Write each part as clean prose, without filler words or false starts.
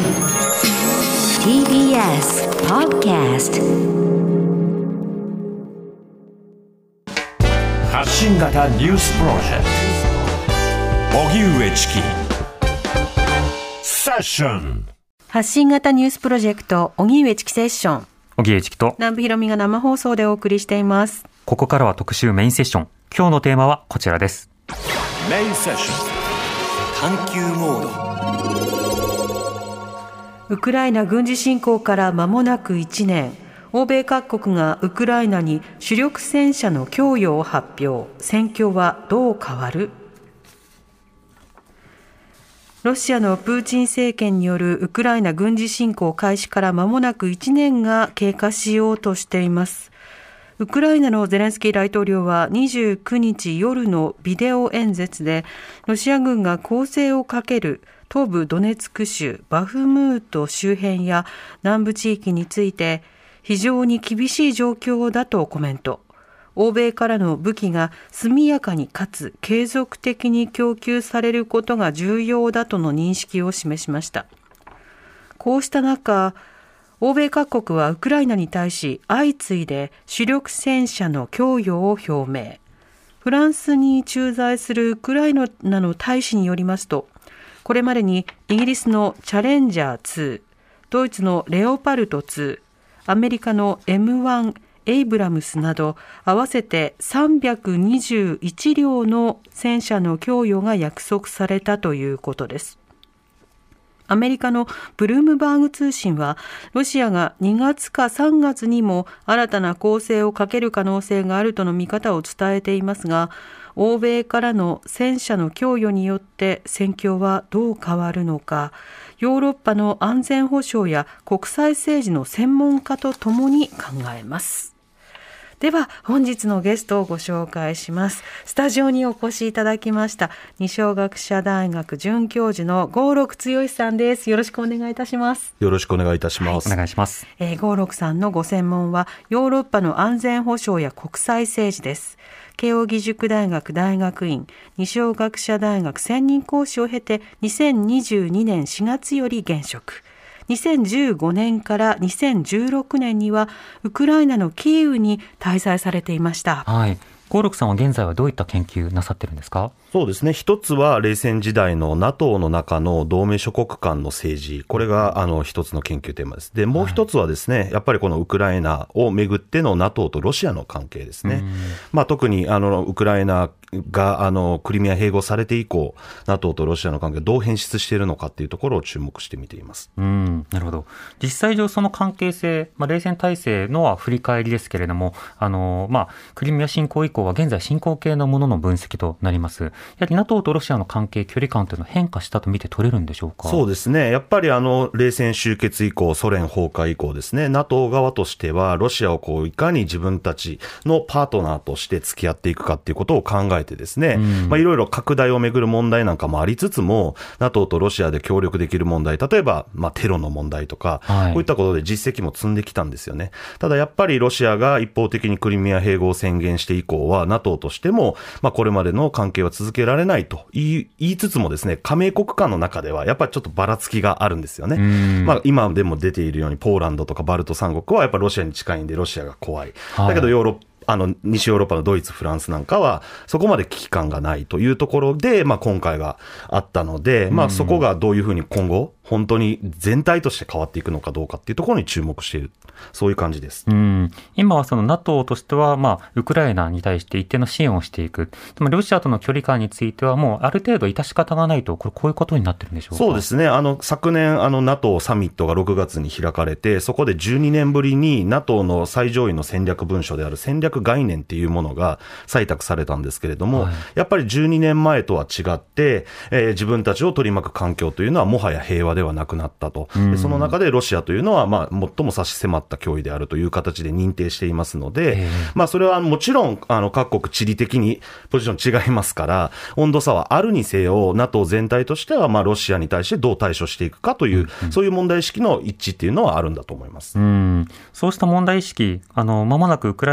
TBS Podcast 発信型ニュースプロジェクト荻上チキセッション。 発信型ニュースプロジェクト荻上チキセッション、 荻上チキと南部ひろみが生放送でお送りしています。 ここからは特集メインセッション。今日のテーマはこちらです。 メインセッション探求モード。 ウクライナ軍事侵攻から間もなく1年、欧米各国がウクライナに主力戦車の供与を発表。戦況はどう変わる？ロシアのプーチン政権によるウクライナ軍事侵攻開始から間もなく1年が経過しようとしています。ウクライナのゼレンスキー大統領は29日夜のビデオ演説で、ロシア軍が攻勢をかける東部ドネツク州バフムート周辺や南部地域について非常に厳しい状況だとコメント。欧米からの武器が速やかにかつ継続的に供給されることが重要だとの認識を示しました。こうした中、欧米各国はウクライナに対し相次いで主力戦車の供与を表明。フランスに駐在するウクライナの大使によりますと、これまでにイギリスのチャレンジャー2、ドイツのレオパルト2、アメリカの M1 エイブラムスなど合わせて321両の戦車の供与が約束されたということです。アメリカのブルームバーグ通信は、ロシアが2月か3月にも新たな攻勢をかける可能性があるとの見方を伝えていますが、欧米からの戦車の供与によって戦況はどう変わるのか、ヨーロッパの安全保障や国際政治の専門家とともに考えます。では本日のゲストをご紹介します。スタジオにお越しいただきました二松学舎大学准教授の合六剛さんです。よろしくお願いいたします。 よろしくお願いいたします。 お願いします。 合六さんのご専門はヨーロッパの安全保障や国際政治です。慶應義塾大学大学院、二松学舎大学専任講師を経て2022年4月より現職。2015年から2016年にはウクライナのキーウに滞在されていました。 はい。合六さんは現在はどういった研究なさってるんですか？ そうですね。一つは冷戦時代の NATO の中の同盟諸国間の政治。これが一つの研究テーマです。で、もう一つはですね、やっぱりこのウクライナをめぐっての NATO とロシアの関係ですね。特にウクライナがクリミア併合されて以降、NATO とロシアの関係がどう変質しているのかっていうところを注目して見ています。 なるほど。実際上その関係性、冷戦体制のは振り返りですけれども、クリミア侵攻以降は現在進行形のものの分析となります。やはり NATO とロシアの関係、距離感というのは変化したと見て取れるんでしょうか？ そうですね。やっぱり冷戦終結以降、ソ連崩壊以降ですね、NATO 側としてはロシアをいかに自分たちのパートナーとして付き合っていくかっていうことを考えてですね、いろいろ拡大をめぐる問題なんかもありつつも、NATO とロシアで協力できる問題、例えばテロの問題とか、こういったことで実績も積んできたんですよね。ただやっぱりロシアが一方的にクリミア併合を宣言して以降は NATO としても、これまでの関係は続けられないと言いつつもですね、加盟国間の中ではやっぱりちょっとばらつきがあるんですよね。今でも出ているようにポーランドとかバルト三国はやっぱりロシアに近いんでロシアが怖い。だけど西ヨーロッパのドイツ、フランスなんかはそこまで危機感がないというところで、今回があったので、そこがどういうふうに今後本当に全体として変わっていくのかどうかっていうところに注目している、そういう感じです。 今はその NATO としては、ウクライナに対して一定の支援をしていく。でもロシアとの距離感についてはもうある程度致し方がないと、こういうことになってるんでしょうか？ そうですね。昨年NATO サミットが6月に開かれて、そこで12年ぶりに NATO の最上位の戦略文書である戦略概念っていうものが採択されたんですけれども、やっぱり12年前とは違って、自分たちを取り巻く環境というのはもはや平和ではなくなったと。でその中でロシアというのは、最も差し迫った脅威であるという形で認定していますので、それはもちろん各国地理的にポジション違いますから、温度差はあるにせよ NATO 全体としてはロシアに対してどう対処していくかという、そういう問題意識の一致っていうのはあるんだと思います。 そうした問題意識、間もなくウクライナでの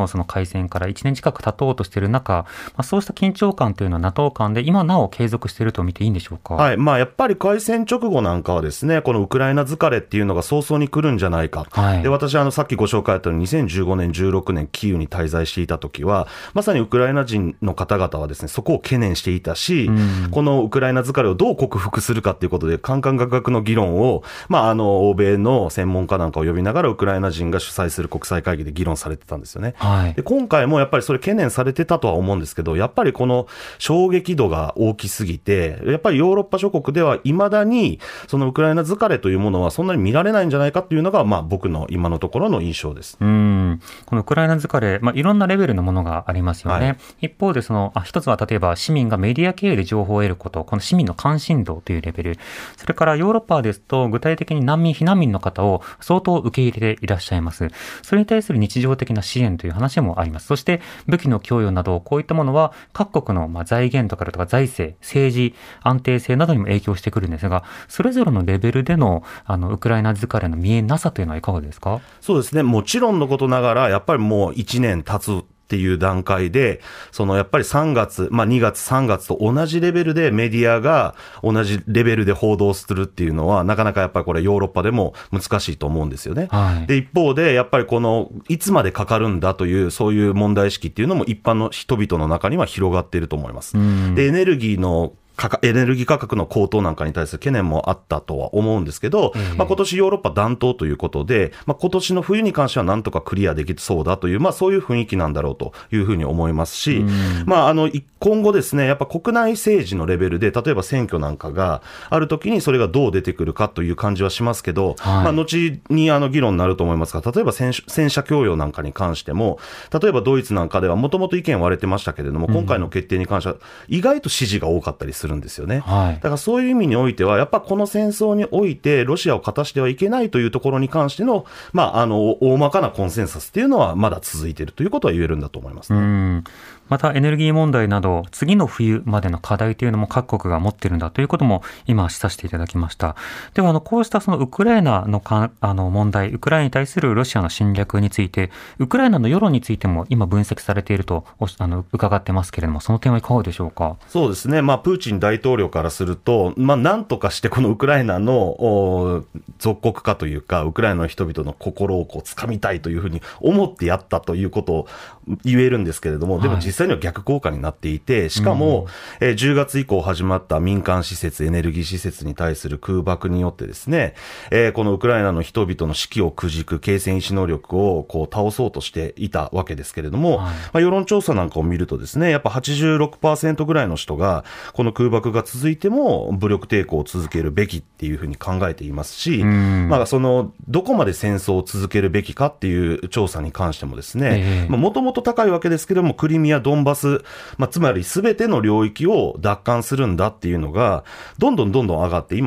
のその開戦から1年近く経とうとしている中、そうした緊張感というのは NATO 間で今なお継続していると見ていいんでしょうか。 はい。やっぱり開戦直後なんかはですね、このウクライナ疲れっていうのが早々に来るんじゃないか。 はい、 で、私さっきご紹介あったように2015年、16年キーウに滞在していた時は、まさにウクライナ人の方々はですね、そこを懸念していたし、このウクライナ疲れをどう克服するかっていうことで、カンカンガクガクの議論を、欧米の専門家なんかを呼びながら、ウクライナ人が主催する国際会議で議論されてたんですよね。 はい、 で、今回もやっぱりそれ懸念されてたとは思うんですけど、やっぱりこの衝撃度が大きすぎて、やっぱりヨーロッパ諸国では未だに、そのウクライナ疲れというものはそんなに見られないんじゃないかっていうのが、僕の今のところの印象です。 このウクライナ疲れ、いろんなレベルのものがありますよね。はい、一方で一つは例えば市民がメディア経由で情報を得ること、この市民の関心度というレベル、それからヨーロッパですと具体的に避難民の方を相当受け入れていらっしゃいます。それに対する日常的な支援という話もあります。そして武器の供与など、こういったものは各国の財源とか財政、政治、安定性などにも影響してくるんですが、それぞれのレベルでのウクライナ疲れの見えなさというのはいかがですか。 そうですね。もちろんのことながら、やっぱりもう1年経つっていう段階で、やっぱり3月、2月、3月と同じレベルでメディアが同じレベルで報道するっていうのは、なかなかやっぱりこれヨーロッパでも難しいと思うんですよね。はい、で、一方で、やっぱりいつまでかかるんだという、そういう問題意識っていうのも一般の人々の中には広がっていると思います。で、エネルギー価格の高騰なんかに対する懸念もあったとは思うんですけど、今年ヨーロッパ暖冬ということで、今年の冬に関してはなんとかクリアできそうだという、そういう雰囲気なんだろうというふうに思いますし、今後ですね、やっぱ国内政治のレベルで、例えば選挙なんかがあるときにそれがどう出てくるかという感じはしますけど、はい、後に議論になると思いますが、例えば戦車供与なんかに関しても、例えばドイツなんかではもともと意見割れてましたけれども、今回の決定に関しては意外と支持が多かったりするんですよね。はい、だからそういう意味においては、やっぱこの戦争においてロシアを勝たしてはいけないというところに関しての、大まかなコンセンサスっていうのはまだ続いているということは言えるんだと思いますね。 またエネルギー問題など次の冬までの課題というのも各国が持っているんだということも今示唆していただきました。ではこうしたそのウクライナの問題、ウクライナに対するロシアの侵略について、ウクライナの世論についても今分析されていると伺ってますけれども、その点はいかがでしょうか。 そうですね、プーチン大統領からすると、なんとかしてこのウクライナの属国化というか、ウクライナの人々の心を掴みたいというふうに思ってやったということを言えるんですけれども、でも実際には逆効果になっていて、しかも、10月以降始まった民間施設、エネルギー施設に対する空爆によってですね、このウクライナの人々の士気をくじく継戦意志能力を倒そうとしていたわけですけれども、世論調査なんかを見るとですね、やっぱ 86% ぐらいの人がこの空爆が続いても武力抵抗を続けるべきっていうふうに考えていますし、どこまで戦争を続けるべきかっていう調査に関してもですね、もともと高いわけですけども、クリミア、ドンバス、つまり全ての領域を奪還するんだっていうのがどんどん上がって今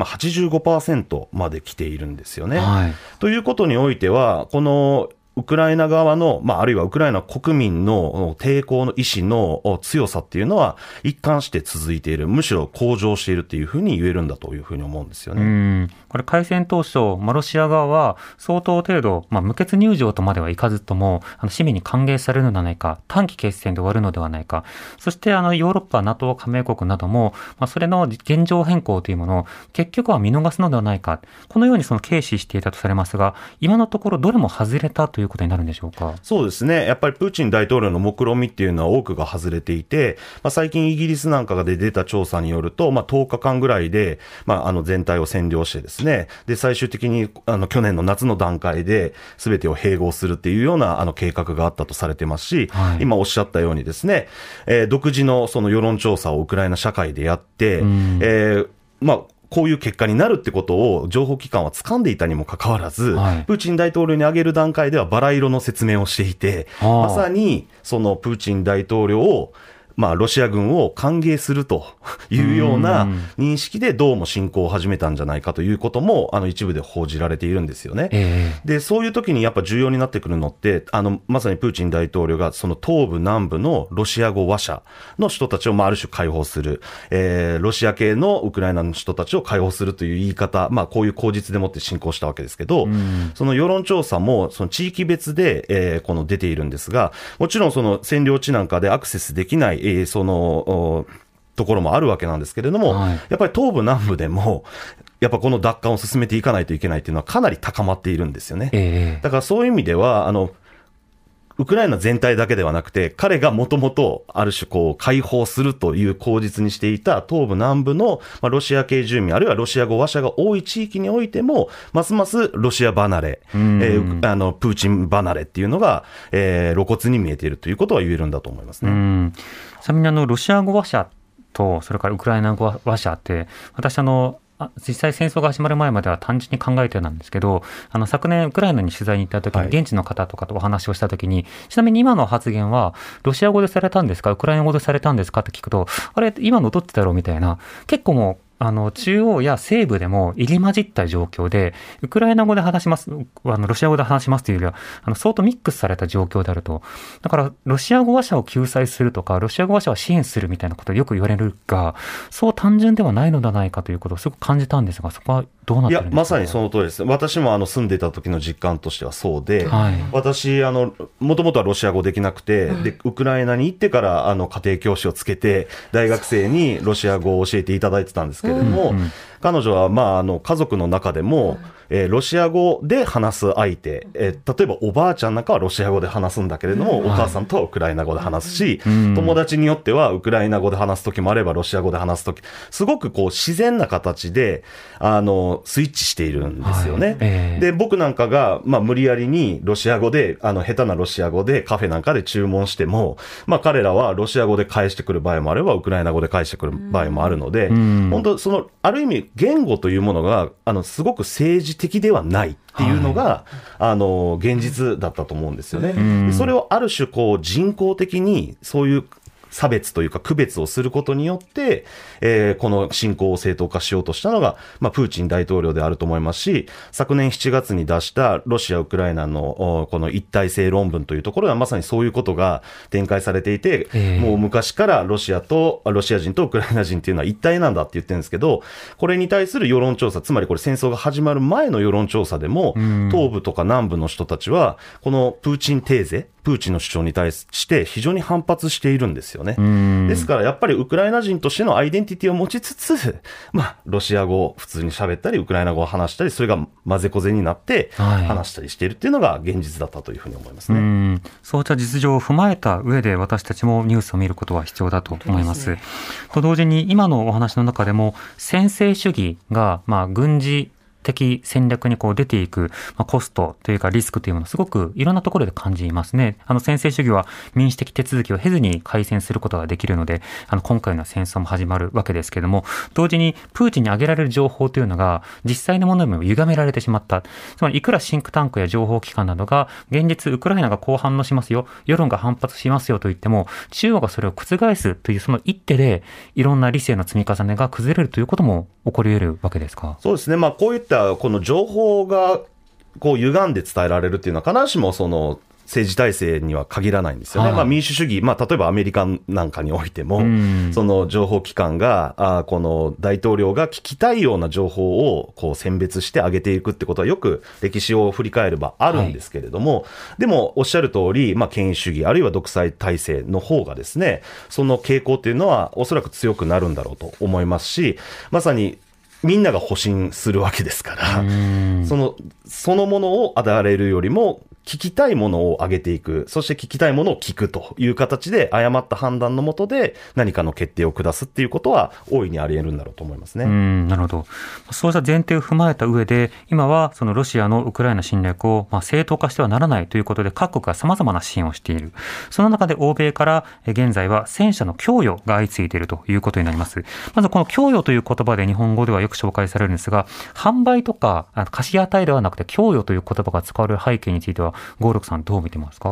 85% まで来ているんですよね。はい、ということにおいては、このウクライナ側の、あるいはウクライナ国民の抵抗の意志の強さっていうのは一貫して続いている、むしろ向上しているっていうふうに言えるんだというふうに思うんですよね。 これ開戦当初、ロシア側は相当程度、無血入場とまではいかずとも市民に歓迎されるのではないか、短期決戦で終わるのではないか、そしてヨーロッパ NATO 加盟国なども、それの現状変更というものを結局は見逃すのではないか、このように軽視していたとされますが、今のところどれも外れたということになるんでしょうか。 そうですね、やっぱりプーチン大統領の目論見っていうのは多くが外れていて、最近イギリスなんかで出た調査によると、10日間ぐらいで、全体を占領してですね、で最終的に去年の夏の段階で全てを併合するっていうような計画があったとされてますし、はい、今おっしゃったようにですね、独自のその世論調査をウクライナ社会でやって、こういう結果になるってことを情報機関は掴んでいたにもかかわらず、はい、プーチン大統領に挙げる段階ではバラ色の説明をしていて、まさにそのプーチン大統領をロシア軍を歓迎するというような認識でどうも侵攻を始めたんじゃないかということも一部で報じられているんですよね。でそういう時にやっぱ重要になってくるのってまさにプーチン大統領がその東部南部のロシア語話者の人たちをある種解放する、ロシア系のウクライナの人たちを解放するという言い方、こういう口実でもって侵攻したわけですけど、その世論調査もその地域別で、この出ているんですが、もちろんその占領地なんかでアクセスできない、そのところもあるわけなんですけれども、やっぱり東部南部でもやっぱこの奪還を進めていかないといけないというのはかなり高まっているんですよね。だからそういう意味ではウクライナ全体だけではなくて、彼がもともとある種解放するという口実にしていた東部南部のロシア系住民あるいはロシア語話者が多い地域においてもますますロシア離れ、プーチン離れっていうのが、露骨に見えているということは言えるんだと思いますね。 ちなみにロシア語話者とそれからウクライナ語話者って私実際戦争が始まる前までは単純に考えてたんですけど、昨年ウクライナに取材に行った時に現地の方とかとお話をした時に、ちなみに今の発言はロシア語でされたんですかウクライナ語でされたんですかって聞くと、あれ今のどっちだろうみたいな、結構もう中央や西部でも入り混じった状況で、ウクライナ語で話します、ロシア語で話しますというよりは、相当ミックスされた状況であると。だから、ロシア語話者を救済するとか、ロシア語話者を支援するみたいなことをよく言われるが、そう単純ではないのではないかということをすごく感じたんですが、そこはどうなってるんですか？ まさにその通りです。私も住んでいた時の実感としてはそうで、私、もともとはロシア語できなくて、で、ウクライナに行ってから、家庭教師をつけて、大学生にロシア語を教えていただいてたんですけれども、彼女は、家族の中でも、ロシア語で話す相手、例えばおばあちゃんなんかはロシア語で話すんだけれども、お母さんとはウクライナ語で話すし、友達によってはウクライナ語で話すときもあればロシア語で話すとき、すごく自然な形で、スイッチしているんですよね。で、僕なんかが、無理やりにロシア語で、下手なロシア語でカフェなんかで注文しても、彼らはロシア語で返してくる場合もあれば、ウクライナ語で返してくる場合もあるので、本当ある意味、言語というものが、すごく政治的ではないっていうのが、現実だったと思うんですよね。それをある種人工的にそういう差別というか区別をすることによって、この侵攻を正当化しようとしたのが、プーチン大統領であると思いますし、昨年7月に出したロシア・ウクライナのこの一体性論文というところはまさにそういうことが展開されていて、もう昔からロシア人とウクライナ人っていうのは一体なんだって言ってるんですけど、これに対する世論調査、つまりこれ戦争が始まる前の世論調査でも、東部とか南部の人たちはこのプーチンテーゼ、プーチンの主張に対して非常に反発しているんですよね。ですからやっぱりウクライナ人としてのアイデンティティを持ちつつ、ロシア語を普通に喋ったりウクライナ語を話したり、それが混ぜこぜになって話したりしているっていうのが現実だったというふうに思いますね。 そういった実情を踏まえた上で私たちもニュースを見ることは必要だと思います。と同時に今のお話の中でも専制主義が軍事的戦略に出ていく、コストというかリスクというものをすごくいろんなところで感じますね。専制主義は民主的手続きを経ずに開戦することができるので、今回の戦争も始まるわけですけれども、同時にプーチンに上げられる情報というのが実際のものにも歪められてしまった。つまりいくらシンクタンクや情報機関などが現実ウクライナがこう反応しますよ、世論が反発しますよと言っても、中国がそれを覆すというその一手でいろんな理性の積み重ねが崩れるということも起こり得るわけですか？ そうですね。こういったこの情報が歪んで伝えられるっていうのは必ずしもその政治体制には限らないんですよね。民主主義、例えばアメリカなんかにおいても、その情報機関が、この大統領が聞きたいような情報を選別して上げていくってことはよく歴史を振り返ればあるんですけれども、でもおっしゃる通り、権威主義あるいは独裁体制の方がですね、その傾向っていうのはおそらく強くなるんだろうと思いますし、まさにみんなが保身するわけですから、そのものをあだれるよりも聞きたいものを上げていく、そして聞きたいものを聞くという形で誤った判断のもとで何かの決定を下すっていうことは大いにあり得るんだろうと思いますね。 なるほど。そうした前提を踏まえた上で、今はそのロシアのウクライナ侵略を正当化してはならないということで各国が様々な支援をしている。その中で欧米から現在は戦車の供与が相次いでいるということになります。まずこの供与という言葉で日本語ではよく紹介されるんですが、販売とか貸し与えではなくて供与という言葉が使われる背景については、合六さんどう見てますか？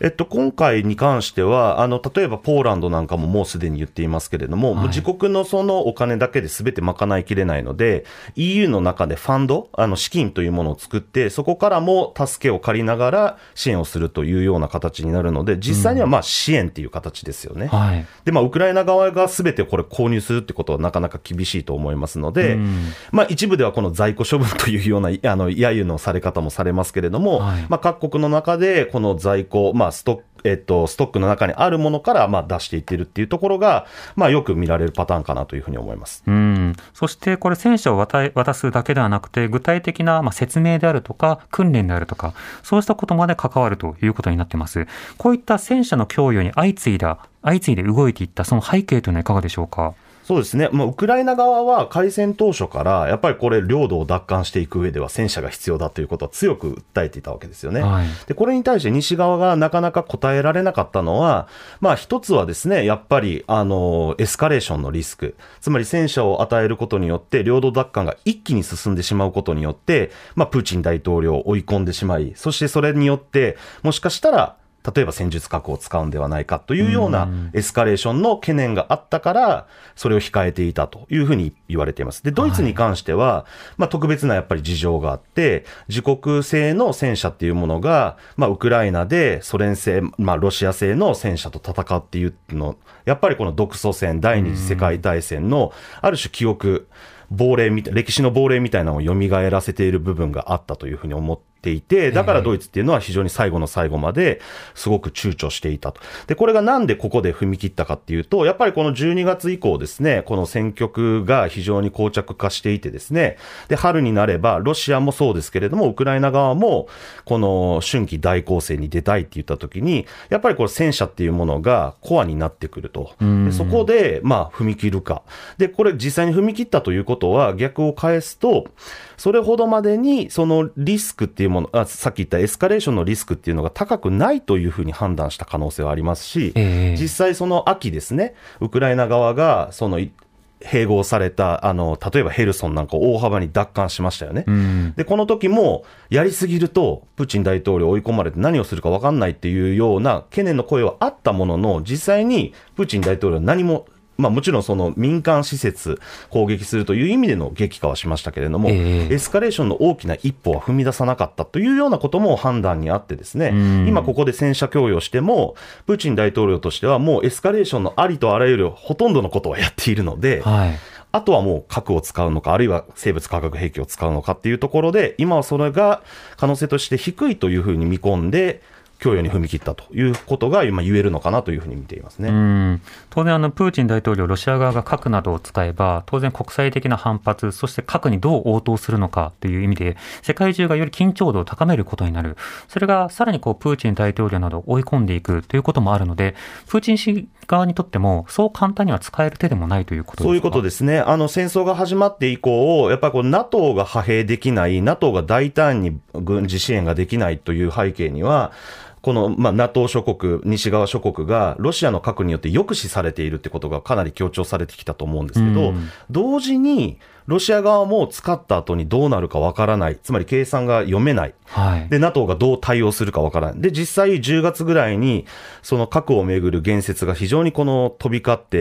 今回に関しては、例えばポーランドなんかももうすでに言っていますけれども、はい、自国のそのお金だけで全て賄いきれないので、EU の中でファンド、資金というものを作って、そこからも助けを借りながら支援をするというような形になるので、実際にはまあ支援っていう形ですよね。はい、で、ウクライナ側が全てこれ購入するってことはなかなか厳しいと思いますので、一部ではこの在庫処分というような、揶揄のされ方もされますけれども、はい、各国の中でこの在庫、ストックの中にあるものから出していっているっていうところが、よく見られるパターンかなというふうに思います。 そしてこれ戦車を渡すだけではなくて、具体的な説明であるとか訓練であるとか、そうしたことまで関わるということになっています。こういった戦車の供与に相次いで動いていったその背景というのはいかがでしょうか。 そうですね。ウクライナ側は開戦当初からやっぱりこれ領土を奪還していく上では戦車が必要だということは強く訴えていたわけですよね。はい、でこれに対して西側がなかなか答えられなかったのは、一つはですね、やっぱりエスカレーションのリスク、つまり戦車を与えることによって領土奪還が一気に進んでしまうことによって、プーチン大統領を追い込んでしまい、そしてそれによってもしかしたら例えば戦術核を使うんではないかというようなエスカレーションの懸念があったから、それを控えていたというふうに言われています。で、ドイツに関しては、特別なやっぱり事情があって、自国製の戦車っていうものが、ウクライナでソ連製、ロシア製の戦車と戦っているの、やっぱりこの独ソ戦、第二次世界大戦のある種記憶、歴史の亡霊みたいなのを蘇らせている部分があったというふうに思っていて、だからドイツっていうのは非常に最後の最後まですごく躊躇していたと。で、これがなんでここで踏み切ったかっていうと、やっぱりこの12月以降ですね、この戦局が非常に膠着化していてですね、で、春になればロシアもそうですけれども、ウクライナ側もこの春季大攻勢に出たいって言った時に、やっぱりこれ戦車っていうものがコアになってくると。で、そこで踏み切るか。で、これ実際に踏み切ったということは逆を返すと、それほどまでにそのリスクっていうもの、さっき言ったエスカレーションのリスクっていうのが高くないというふうに判断した可能性はありますし、実際その秋ですね、ウクライナ側がその併合された例えばヘルソンなんかを大幅に奪還しましたよね。で、この時もやりすぎるとプーチン大統領追い込まれて何をするか分かんないっていうような懸念の声はあったものの、実際にプーチン大統領は何ももちろんその民間施設攻撃するという意味での激化はしましたけれども、エスカレーションの大きな一歩は踏み出さなかったというようなことも判断にあってですね、今ここで戦車供与してもプーチン大統領としてはもうエスカレーションのありとあらゆるほとんどのことはやっているので、あとはもう核を使うのか、あるいは生物化学兵器を使うのかっていうところで、今はそれが可能性として低いというふうに見込んで供与に踏み切ったということが今言えるのかなというふうに見ていますね。 当然プーチン大統領、ロシア側が核などを使えば当然国際的な反発、そして核にどう応答するのかという意味で世界中がより緊張度を高めることになる。それがさらにプーチン大統領などを追い込んでいくということもあるので、プーチン氏側にとってもそう簡単には使える手でもないということですか。 そういうことですね。戦争が始まって以降、やっぱりNATO が派兵できない、NATO が大胆に軍事支援ができないという背景には、このNATO 諸国、西側諸国がロシアの核によって抑止されているってことがかなり強調されてきたと思うんですけど、同時にロシア側も使った後にどうなるかわからない、つまり計算が読めない、で NATO がどう対応するかわからない。で、実際10月ぐらいにその核をめぐる言説が非常にこの飛び交って、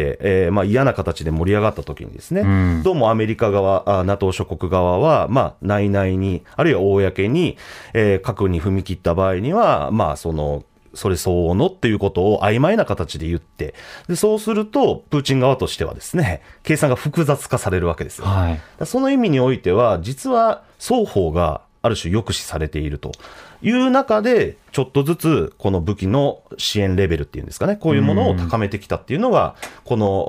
嫌な形で盛り上がった時にですね、どうもアメリカ側、NATO 諸国側は内々に、あるいは公に、核に踏み切った場合にはそれ相応のっていうことを曖昧な形で言って、でそうするとプーチン側としてはですね、計算が複雑化されるわけですよ、その意味においては実は双方がある種抑止されているという中で、ちょっとずつこの武器の支援レベルっていうんですかね、こういうものを高めてきたっていうのがこの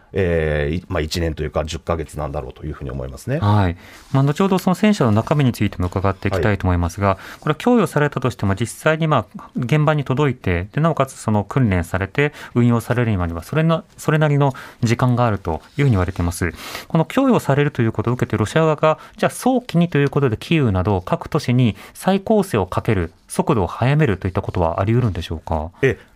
1年というか10ヶ月なんだろうというふうに思いますね。 後ほどその戦車の中身についても伺っていきたいと思いますが、これは供与されたとしても実際に現場に届いて、でなおかつその訓練されて運用されるにはそれなりの時間があるというふうに言われています。この供与されるということを受けてロシア側がじゃあ早期にということでキーウなど各都市に再攻勢をかける、速度を速めるといったことはあり得るんでしょうか。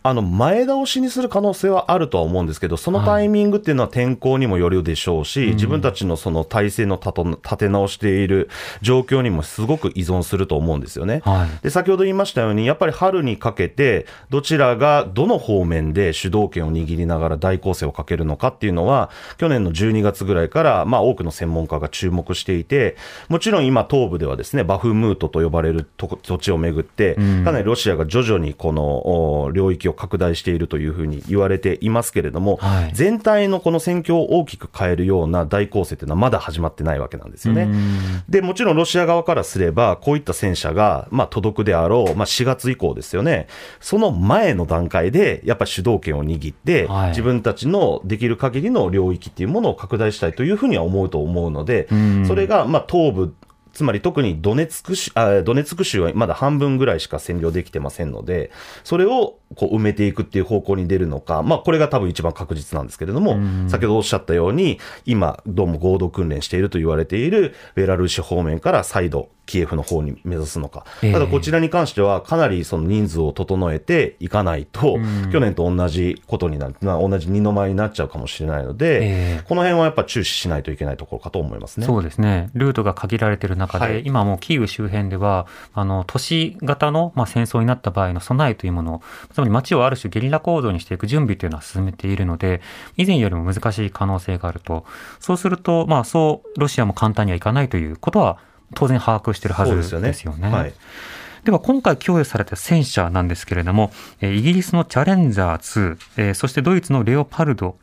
前倒しにする可能性はあるとは思うんですけど、そのタイミングっていうのは天候にもよるでしょうし、自分たちのその体制の立て直している状況にもすごく依存すると思うんですよね。で、先ほど言いましたように、やっぱり春にかけて、どちらがどの方面で主導権を握りながら大攻勢をかけるのかっていうのは、去年の12月ぐらいから、多くの専門家が注目していて、もちろん今東部ではですね、バフムートと呼ばれる土地をめぐって、かなりロシアが徐々にこの領域を拡大しているというふうに言われていますけれども、全体のこの戦況を大きく変えるような大攻勢というのはまだ始まってないわけなんですよね。で、もちろんロシア側からすれば、こういった戦車が届くであろう、4月以降ですよね、その前の段階でやっぱり主導権を握って、自分たちのできる限りの領域っていうものを拡大したいというふうには思うと思うので、それが東部、つまり特にドネツク州はまだ半分ぐらいしか占領できてませんので、それをこう埋めていくっていう方向に出るのか、これが多分一番確実なんですけれども、先ほどおっしゃったように、今どうも合同訓練していると言われているベラルーシ方面から再度キエフの方に目指すのか。ただこちらに関してはかなりその人数を整えていかないと、去年と同じことになる、同じ二の舞になっちゃうかもしれないので、この辺はやっぱ注視しないといけないところかと思いますね。 そうですね。ルートが限られている中で、今もうキーウ周辺では都市型の戦争になった場合の備えというものを、つまり街をある種ゲリラ行動にしていく準備というのは進めているので、以前よりも難しい可能性があると。そうするとそうロシアも簡単にはいかないということは当然把握しているはずですよね。では今回供与された戦車なんですけれども、イギリスのチャレンジャー2、そしてドイツのレオパルト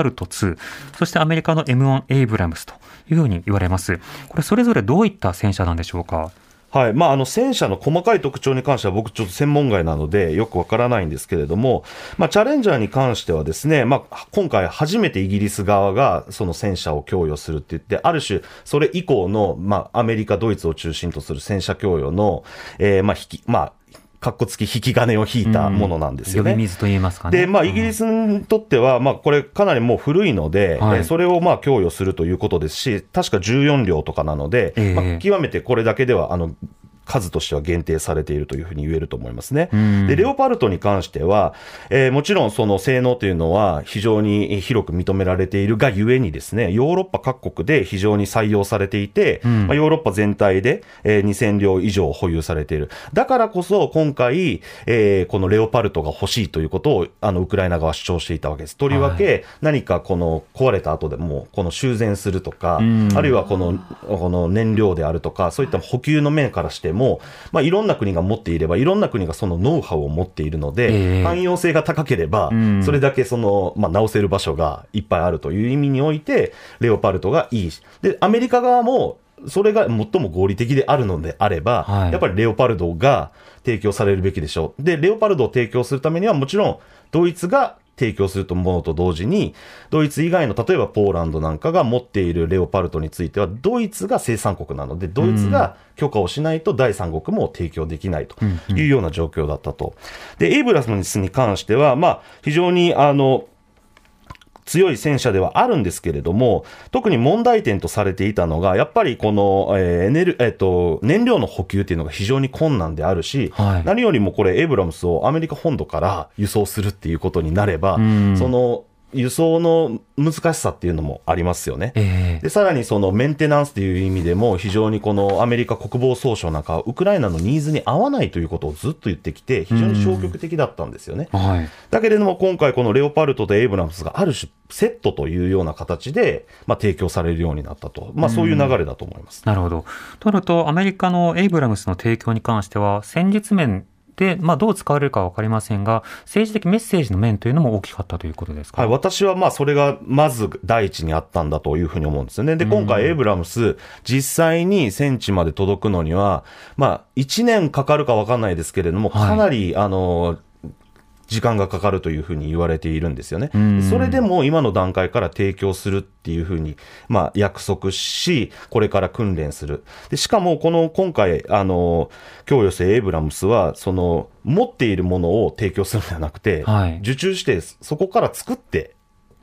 2、そしてアメリカの M1 エイブラムスというふうに言われます。これそれぞれどういった戦車なんでしょうか。 戦車の細かい特徴に関しては僕ちょっと専門外なのでよくわからないんですけれども、チャレンジャーに関してはですね、今回初めてイギリス側がその戦車を供与するって言って、ある種それ以降のアメリカ、ドイツを中心とする戦車供与のかっこつき引き金を引いたものなんですよね。 呼び水と言いますかね。 で、イギリスにとっては、これかなりもう古いので、それを供与するということですし、確か14両とかなので、極めてこれだけでは、数としては限定されているというふうに言えると思いますね。で、レオパルトに関しては、もちろんその性能というのは非常に広く認められているがゆえにですね、ヨーロッパ各国で非常に採用されていて、ヨーロッパ全体で2000両以上保有されている。だからこそ今回、このレオパルトが欲しいということをウクライナ側は主張していたわけです。とりわけ、何かこの壊れた後でもこの修繕するとか、あるいはこの燃料であるとか、そういった補給の面からしても、いろんな国が持っていれば、いろんな国がそのノウハウを持っているので、汎用性が高ければ、それだけ直せる場所がいっぱいあるという意味において、レオパルトがいい。で、アメリカ側も、それが最も合理的であるのであれば、やっぱりレオパルトが提供されるべきでしょう。で、レオパルトを提供するためには、もちろん、ドイツが提供するものと同時に、ドイツ以外の例えばポーランドなんかが持っているレオパルトについてはドイツが生産国なので、ドイツが許可をしないと第三国も提供できないというような状況だったと。で、エイブラムスに関しては非常に強い戦車ではあるんですけれども、特に問題点とされていたのが、やっぱりこの、燃料の補給というのが非常に困難であるし、何よりもこれエイブラムスをアメリカ本土から輸送するっていうことになれば、その輸送の難しさっていうのもありますよね。で、さらにそのメンテナンスという意味でも非常にこのアメリカ国防総省なんかはウクライナのニーズに合わないということをずっと言ってきて、非常に消極的だったんですよね。だけれども今回このレオパルトとエイブラムスがある種セットというような形で提供されるようになったと。そういう流れだと思います。 なるほど。となるとアメリカのエイブラムスの提供に関しては戦術面で、どう使われるかは分かりませんが、政治的メッセージの面というのも大きかったということですか。 私はそれがまず第一にあったんだというふうに思うんですよね。で、今回エイブラムス、実際に戦地まで届くのには、1年かかるか分かんないですけれども、かなり、時間がかかるというふうに言われているんですよね。それでも今の段階から提供するっていうふうに、約束し、これから訓練する。で、しかも今回、供与するエイブラムスは、持っているものを提供するんじゃなくて、受注して、そこから作って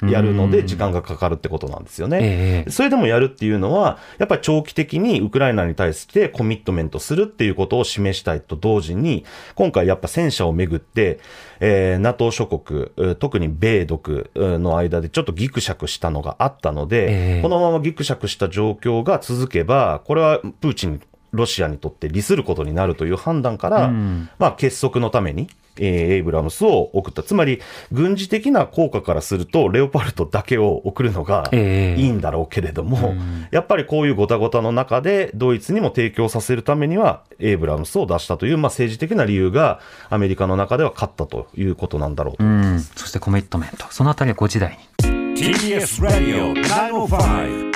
やるので時間がかかるってことなんですよね。それでもやるっていうのは、やっぱり長期的にウクライナに対してコミットメントするっていうことを示したいと同時に、今回やっぱ戦車をめぐって、NATO 諸国、特に米独の間でちょっとギクシャクしたのがあったので、このままギクシャクした状況が続けば、これはプーチン、ロシアにとって利することになるという判断から、結束のために、エイブラムスを送った。つまり、軍事的な効果からすると、レオパルトだけを送るのがいいんだろうけれども、やっぱりこういうごたごたの中で、ドイツにも提供させるためには、エイブラムスを出したという、政治的な理由が、アメリカの中では勝ったということなんだろうと思います。 そしてコミットメント。そのあたりは5時台に。 TBS Radio 905-954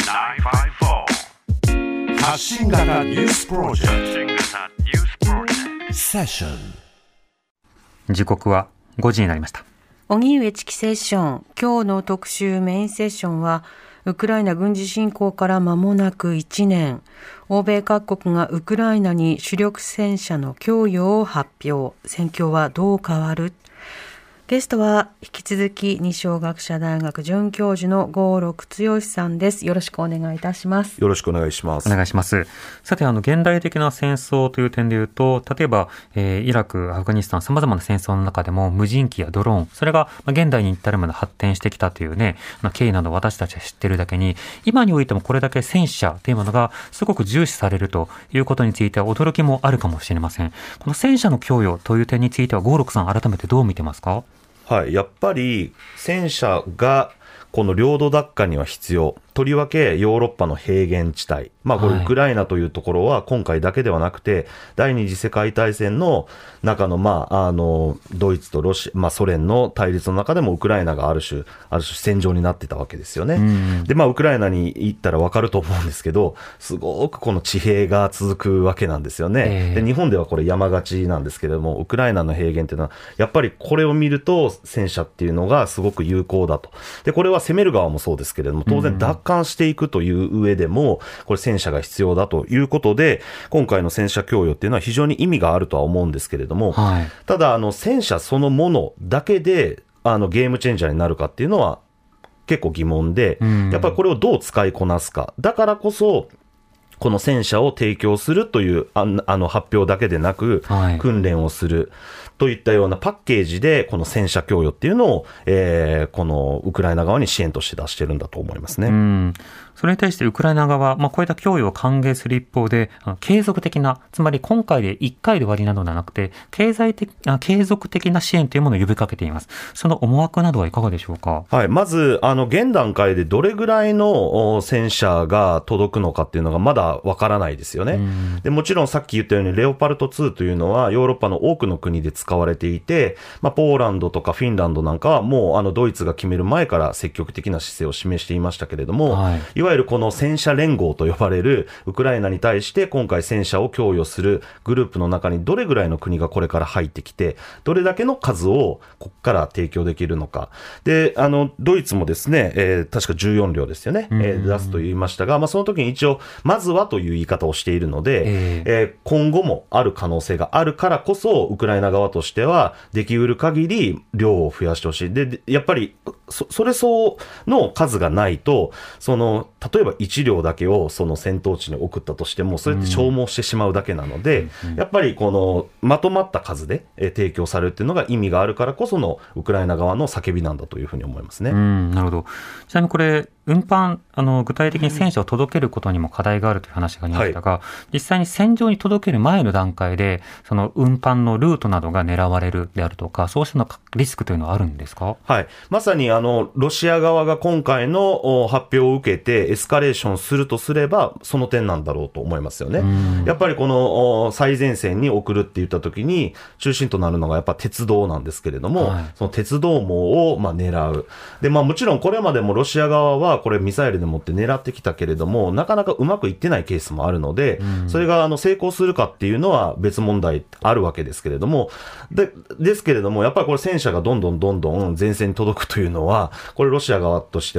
発信型ニュースプロジェクトセッション。 時刻は5時になりました。 荻上チキセッション。今日の特集メインセッションは、ウクライナ軍事侵攻から間もなく1年。欧米各国がウクライナに主力戦車の供与を発表。戦況はどう変わる？ゲストは引き続き二松学舎大学准教授の郷六剛さんです。よろしくお願いいたします。 よろしくお願いします。 お願いします。さて、現代的な戦争という点でいうと、例えば、イラク、アフガニスタン、様々な戦争の中でも無人機やドローン、それが現代に至るまで発展してきたというね、経緯など私たちは知っているだけに、今においてもこれだけ戦車というものがすごく重視されるということについては驚きもあるかもしれません。この戦車の供与という点については、郷六さん改めてどう見てますか？ はい、やっぱり戦車がこの領土奪還には必要。とりわけヨーロッパの平原地帯。これウクライナというところは今回だけではなくて、第二次世界大戦の中の、ドイツとロシア、ソ連の対立の中でもウクライナがある種戦場になってたわけですよね。で、ウクライナに行ったらわかると思うんですけど、すごくこの地平が続くわけなんですよね。で、日本ではこれ山がちなんですけれども、ウクライナの平原っていうのは、やっぱりこれを見ると戦車っていうのがすごく有効だと。で、これは攻める側もそうですけれども、当然奪還していくという上でも、これ戦車が必要だということで、今回の戦車供与っていうのは非常に意味があるとは思うんですけれども、ただ、戦車そのものだけで、ゲームチェンジャーになるかっていうのは結構疑問で、やっぱりこれをどう使いこなすか。だからこそ、この戦車を提供するという発表だけでなく、訓練をするといったようなパッケージで、この戦車供与っていうのを、このウクライナ側に支援として出してるんだと思いますね。 それに対してウクライナ側は、こういった供与を歓迎する一方で、継続的な、つまり今回で1回で終わりなどではなくて、継続的な支援というものを呼びかけています。その思惑などはいかがでしょうか？ はい。まず、現段階でどれぐらいの戦車が届くのかっていうのがまだわからないですよね。で、もちろんさっき言ったように、レオパルト2というのはヨーロッパの多くの国で使われていて、ポーランドとかフィンランドなんかはもうドイツが決める前から積極的な姿勢を示していましたけれども、いわゆるこの戦車連合と呼ばれるウクライナに対して今回戦車を供与するグループの中にどれぐらいの国がこれから入ってきて、どれだけの数をここから提供できるのか。で、ドイツもですね、確か14両ですよね、出すと言いましたが、その時に一応、まずはという言い方をしているので、今後もある可能性があるからこそ、ウクライナ側としては、できうる限り量を増やしてほしい。で、やっぱり、それ相応の数がないと、例えば1両だけをその戦闘地に送ったとしても、それって消耗してしまうだけなので、やっぱりこのまとまった数で提供されるっていうのが意味があるからこそのウクライナ側の叫びなんだというふうに思いますね。 なるほど。ちなみにこれ、運搬、具体的に戦車を届けることにも課題があるという話がありましたが、実際に戦場に届ける前の段階で、その運搬のルートなどが狙われるであるとか、そうしたのリスクというのはあるんですか？ はい。まさにロシア側が今回の発表を受けてエスカレーションするとすれば、その点なんだろうと思いますよね。やっぱりこの最前線に送るって言った時に、中心となるのがやっぱ鉄道なんですけれども、その鉄道網を狙う。で、もちろんこれまでもロシア側はこれミサイルでもって狙ってきたけれども、なかなかうまくいってないケースもあるので、それが成功するかっていうのは別問題あるわけですけれども、ですけれども、やっぱりこれ戦車がどんどん前線に届くというのは、これロシア側としては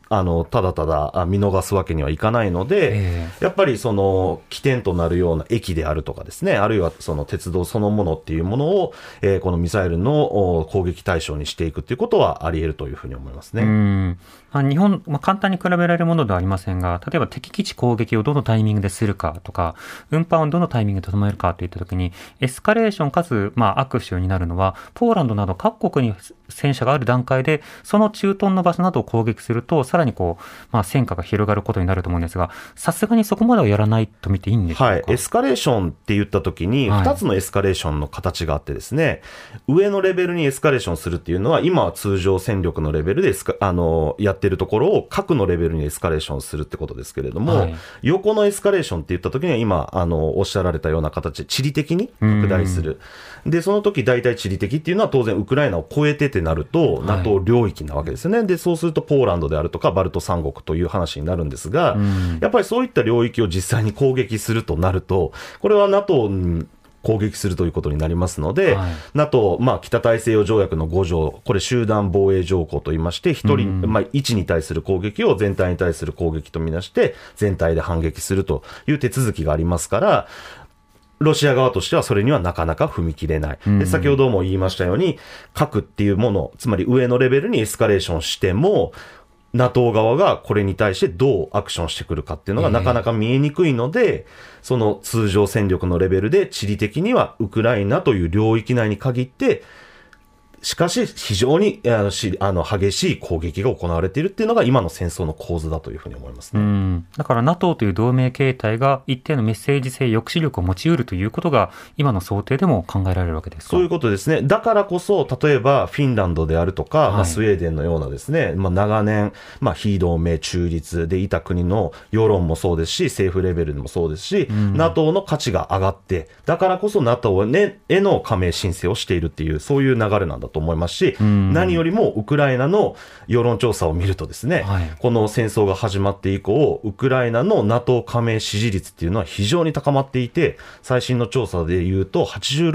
ただただ見逃すわけにはいかないので、やっぱりその起点となるような駅であるとかですね、あるいはその鉄道そのものっていうものを、このミサイルの攻撃対象にしていくっていうことはあり得るというふうに思いますね。 日本、簡単に比べられるものではありませんが、例えば敵基地攻撃をどのタイミングでするかとか、運搬をどのタイミングで整えるかといったときに、エスカレーションかつ、握手になるのは、ポーランドなど各国に戦車がある段階で、その駐屯の場所などを攻撃すると、さらに戦火が広がることになると思うんですが、さすがにそこまではやらないと見ていいんでしょうか。 はい、エスカレーションって言ったときに、2つのエスカレーションの形があってですね、上のレベルにエスカレーションするっていうのは、今は通常戦力のレベルでやってるところを核のレベルにエスカレーションするってことですけれども、横のエスカレーションって言ったときには、今おっしゃられたような形で地理的に拡大する。で、その時大体地理的っていうのは当然ウクライナを超えてってなると、NATO 領域なわけですよね。で、そうするとポーランドであるとかバルト三国という話になるんですが、やっぱりそういった領域を実際に攻撃するとなると、これは NATO に攻撃するということになりますので、NATO、北大西洋条約の5条、これ集団防衛条項といいまして、1に対する攻撃を全体に対する攻撃とみなして、全体で反撃するという手続きがありますから、ロシア側としてはそれにはなかなか踏み切れない。で、先ほども言いましたように、核っていうもの、つまり上のレベルにエスカレーションしても、NATO 側がこれに対してどうアクションしてくるかっていうのがなかなか見えにくいので、その通常戦力のレベルで地理的にはウクライナという領域内に限って、しかし非常に激しい攻撃が行われているっていうのが今の戦争の構図だというふうに思いますね。 だから NATO という同盟形態が一定のメッセージ性抑止力を持ち得るということが今の想定でも考えられるわけですか。 そういうことですね。だからこそ例えばフィンランドであるとか、スウェーデンのようなですね、長年、非同盟中立でいた国の世論もそうですし、政府レベルでもそうですし、NATO の価値が上がって、だからこそ NATO への加盟申請をしているっていう、そういう流れなんだと思いますし、何よりもウクライナの世論調査を見るとですね、この戦争が始まって以降、ウクライナの NATO 加盟支持率っていうのは非常に高まっていて、最新の調査でいうと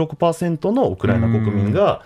86% のウクライナ国民が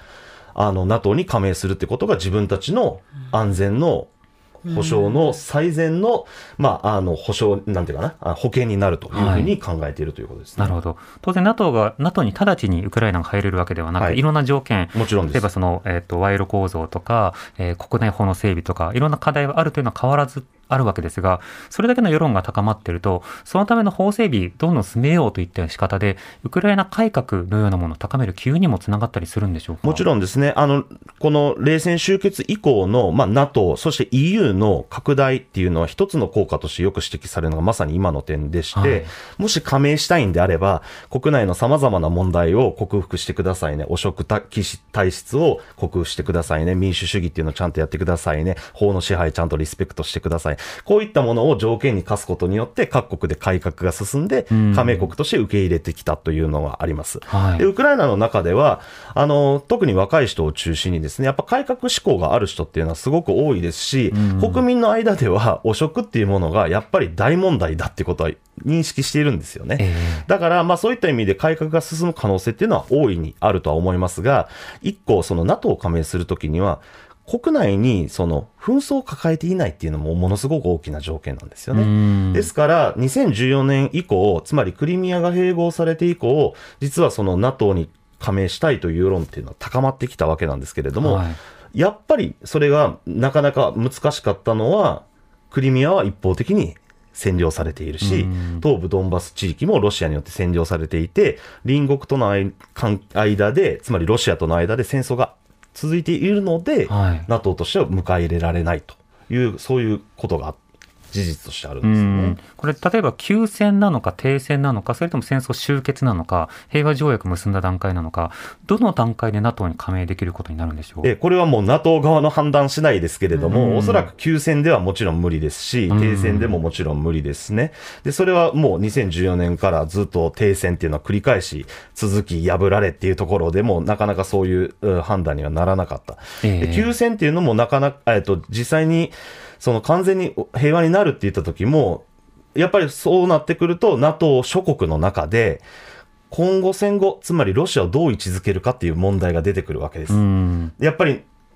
NATO に加盟するってことが自分たちの安全の保障の最善の、保障、なんていうかな、保険になるというふうに考えているということですね。 なるほど。当然 NATO に直ちにウクライナが入れるわけではなく、いろんな条件、 もちろんです。 例えばその、賄賂構造とか、国内法の整備とか、いろんな課題はあるというのは変わらずあるわけですが、それだけの世論が高まっていると、そのための法整備どんどん進めようといった仕方で、ウクライナ改革のようなものを高める機運にもつながったりするんでしょうか。 もちろんですね。この冷戦終結以降の、NATO、そして EU の拡大っていうのは一つの効果としてよく指摘されるのがまさに今の点でして、もし加盟したいんであれば、国内の様々な問題を克服してくださいね。汚職体質を克服してくださいね。民主主義っていうのをちゃんとやってくださいね。法の支配ちゃんとリスペクトしてください。こういったものを条件に課すことによって各国で改革が進んで加盟国として受け入れてきたというのがあります。でウクライナの中では特に若い人を中心にですね、やっぱ改革志向がある人っていうのはすごく多いですし、国民の間では汚職っていうものがやっぱり大問題だっていうことは認識しているんですよね。だからそういった意味で改革が進む可能性っていうのは大いにあるとは思いますが、一個その NATO を加盟するときには国内にその紛争を抱えていないっていうのもものすごく大きな条件なんですよね。ですから2014年以降、つまりクリミアが併合されて以降、実はその NATO に加盟したいという世論っていうのは高まってきたわけなんですけれども、やっぱりそれがなかなか難しかったのは、クリミアは一方的に占領されているし、東部ドンバス地域もロシアによって占領されていて、隣国との間で、つまりロシアとの間で戦争が続いているので、NATO としては迎え入れられないという、そういうことが事実としてあるんですよね。 これ例えば休戦なのか停戦なのか、それとも戦争終結なのか、平和条約結んだ段階なのか、どの段階で NATO に加盟できることになるんでしょう。 これはもう NATO 側の判断次第ですけれども、おそらく休戦ではもちろん無理ですし、停戦でももちろん無理ですね。でそれはもう2014年からずっと停戦っていうのは繰り返し続き破られっていうところでもなかなかそういう判断にはならなかった。で休戦っていうのもなかなか、実際にその完全に平和になるって言った時も、やっぱりそうなってくると NATO 諸国の中で今後戦後、つまりロシアをどう位置づけるかっていう問題が出てくるわけです。やっぱり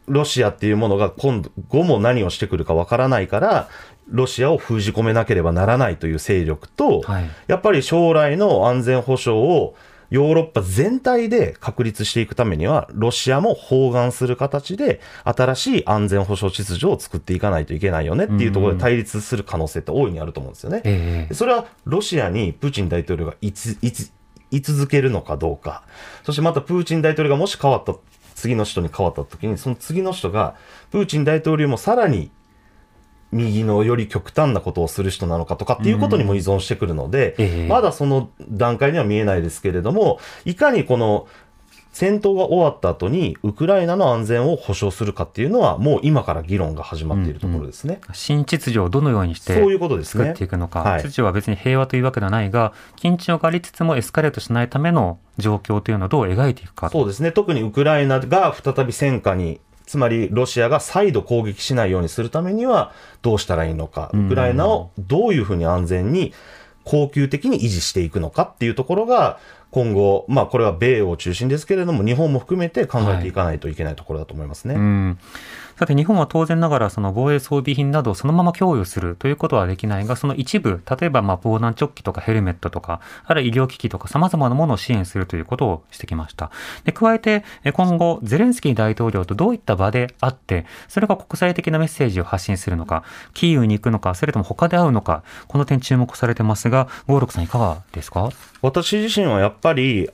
ロシアっていうものが今後も何をしてくるかわからないから、ロシアを封じ込めなければならないという勢力と、 はい、 やっぱり将来の安全保障をヨーロッパ全体で確立していくためには、ロシアも包含する形で新しい安全保障秩序を作っていかないといけないよねっていうところで対立する可能性って大いにあると思うんですよね。それはロシアにプーチン大統領が居続けるのかどうか、そしてまたプーチン大統領がもし変わった、次の人に変わった時に、その次の人がプーチン大統領もさらに右のより極端なことをする人なのかとかっていうことにも依存してくるので、まだその段階には見えないですけれども、いかにこの戦闘が終わった後にウクライナの安全を保障するかっていうのは、もう今から議論が始まっているところですね。 新秩序をどのようにして作っていくのか、秩序は別に平和というわけではないが、緊張がありつつもエスカレートしないための状況というのをどう描いていくか。 そうですね。特にウクライナが再び戦火に、つまりロシアが再度攻撃しないようにするためにはどうしたらいいのか、ウクライナをどういうふうに安全に恒久的に維持していくのかっていうところが、今後、これは米欧中心ですけれども、日本も含めて考えていかないといけないところだと思いますね。 さて日本は当然ながらその防衛装備品などをそのまま供与するということはできないが、その一部、例えば防弾チョッキとかヘルメットとか、あるいは医療機器とか様々なものを支援するということをしてきました。で、加えて今後ゼレンスキー大統領とどういった場であって、それが国際的なメッセージを発信するのか、キーウに行くのか、それとも他で会うのか、この点注目されてますが、郷六さんいかがですか？ 私自身はやっぱり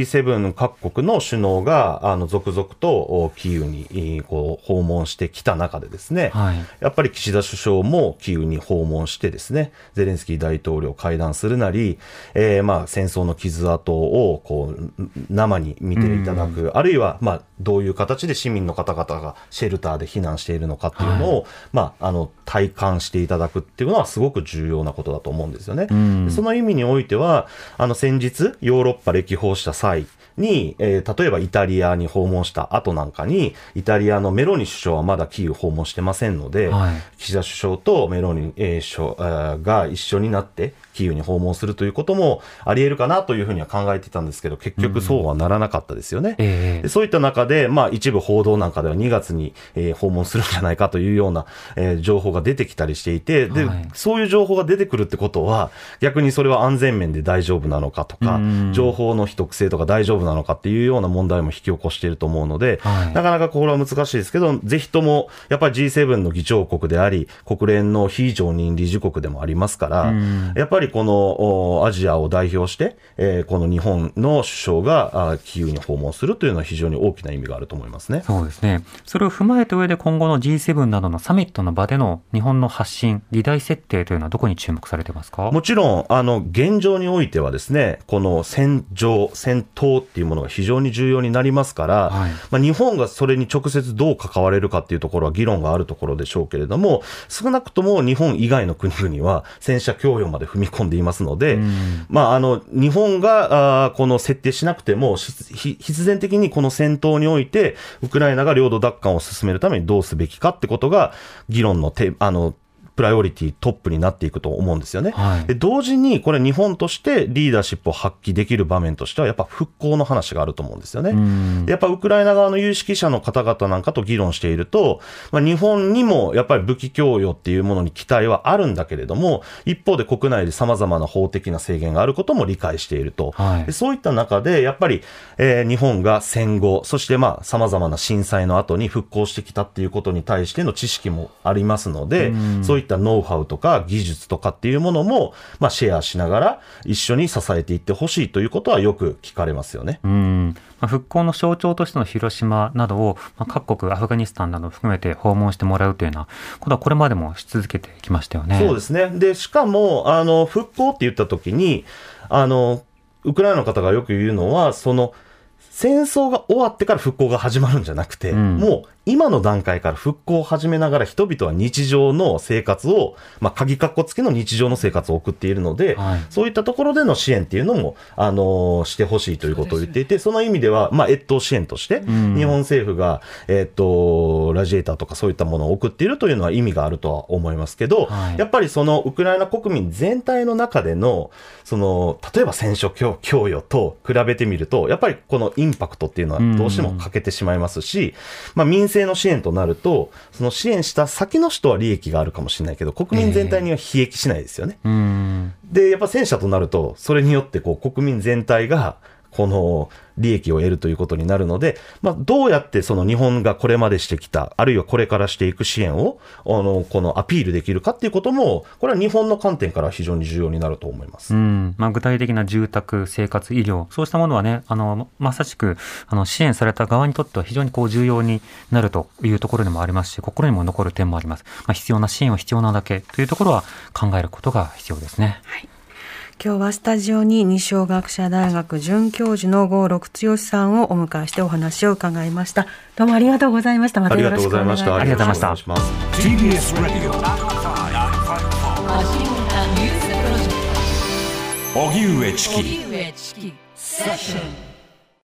G7 各国の首脳が続々とキーウに訪問してきた中でですね、やっぱり岸田首相もキーウに訪問してですね、ゼレンスキー大統領会談するなり、戦争の傷跡を生に見ていただく、あるいはどういう形で市民の方々がシェルターで避難しているのかっていうのを、体感していただくっていうのはすごく重要なことだと思うんですよね。その意味においては先日ヨーロッパ歴訪した際に、例えばイタリアに訪問した後なんかに、イタリアのメローニ首相はまだキーウ訪問してませんので、岸田首相とメローニ首相が一緒になってキーウに訪問するということもあり得るかなというふうには考えていたんですけど、結局そうはならなかったですよね。でそういった中で、一部報道なんかでは2月に、訪問するんじゃないかというような、情報が出てきたりしていて、で、そういう情報が出てくるってことは、逆にそれは安全面で大丈夫なのかとか、情報の秘匿性とか大丈夫なのかっていうような問題も引き起こしていると思うので、なかなかこれは難しいですけど、ぜひともやっぱり G7 の議長国であり、国連の非常任理事国でもありますから、やっぱりこのアジアを代表して、この日本の首相がキーウに訪問するというのは非常に大きな意味があると思いますね。 そうですね。それを踏まえた上で今後の G7 などのサミットの場での日本の発信、議題設定というのはどこに注目されてますか？ もちろん現状においてはですね、この戦闘っていうものが非常に重要になりますから、日本がそれに直接どう関われるかっていうところは議論があるところでしょうけれども、少なくとも日本以外の国々は戦車供与まで踏み込んでいますので、日本がこの設定しなくても必然的にこの戦闘においてウクライナが領土奪還を進めるためにどうすべきかってことが議論のプライオリティトップになっていくと思うんですよね。で同時にこれ日本としてリーダーシップを発揮できる場面としてはやっぱ復興の話があると思うんですよね。でやっぱウクライナ側の有識者の方々なんかと議論していると、日本にもやっぱり武器供与っていうものに期待はあるんだけれども、一方で国内で様々な法的な制限があることも理解していると。でそういった中でやっぱり、日本が戦後、そして様々な震災の後に復興してきたっていうことに対しての知識もありますので、そういったノウハウとか技術とかっていうものも、シェアしながら一緒に支えていってほしいということはよく聞かれますよね。 復興の象徴としての広島などを、各国アフガニスタンなどを含めて訪問してもらうというようなことはこれまでもし続けてきましたよね。 そうですね。でしかも復興って言った時にウクライナの方がよく言うのは、その戦争が終わってから復興が始まるんじゃなくて、もう今の段階から復興を始めながら人々は日常の生活を、鍵括弧付きの日常の生活を送っているので、そういったところでの支援っていうのも、してほしいということを言っていて、その意味では、越冬支援として、日本政府が、ラジエーターとかそういったものを送っているというのは意味があるとは思いますけど、やっぱりそのウクライナ国民全体の中での、例えば戦車供与と比べてみると、やっぱりこのインパクトっていうのはどうしても欠けてしまいますし、民性の支援となると、その支援した先の人は利益があるかもしれないけど、国民全体には裨益しないですよね。で、やっぱ戦車となると、それによってこう国民全体が、この利益を得るということになるので、どうやってその日本がこれまでしてきた、あるいはこれからしていく支援を、このアピールできるかっていうことも、これは日本の観点から非常に重要になると思います。 具体的な住宅、生活、医療、そうしたものはね、まさしく、支援された側にとっては非常にこう重要になるというところでもありますし、心にも残る点もあります。必要な支援は必要なだけというところは考えることが必要ですね。 はい。今日はスタジオに二松学舎大学准教授の郷六剛さんをお迎えしてお話を伺いました。どうもありがとうございました。またよろしくお願いします。 ありがとうございました。 TBS Radio 荻上チキセッション